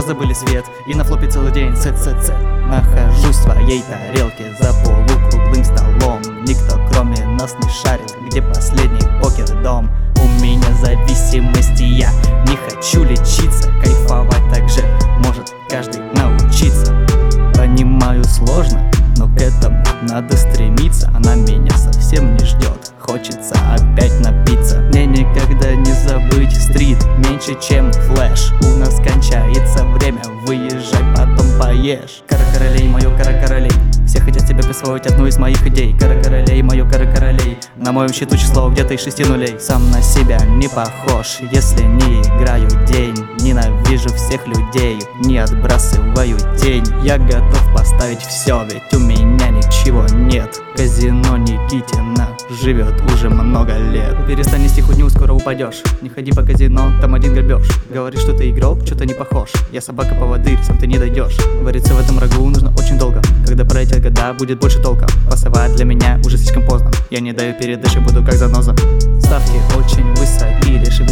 позабыли свет. И на флопе целый день ц-ц-ц. Нахожусь в своей тарелке за полукруглым столом. Никто кроме нас не шарит, где последний покер-дом. У меня зависимости, я не хочу лечиться. Кайфовать также может каждый научиться. Понимаю, сложно, но к этому надо стремиться. Она меня совсем не ждет, хочется опять напиться. Мне никогда не забыть стрит, меньше чем флэш. У нас кончается время, выезжай, потом поешь. Кара королей, мою кара королей, все хотят себе присвоить одну из моих идей. Кара королей, мою кара королей, на моем счету число где-то из 6 нулей. Сам на себя не похож, если не играю день. Ненавижу всех людей, не отбрасываю тень. Я готов поставить все, ведь у меня ничего нет. Казино Никитина живет уже много лет. Перестань нести хуйню, скоро упадешь. Не ходи по казино, там один грабеж. Говоришь, что ты игрок, что-то не похож. Я собака-поводырь, сам ты не дойдешь. Вариться в этом рагу нужно очень долго. Когда пройдет года, будет больше толка. Пасовать для меня уже слишком поздно. Я не даю передыши, буду как заноза. Ставки очень высоки, лишь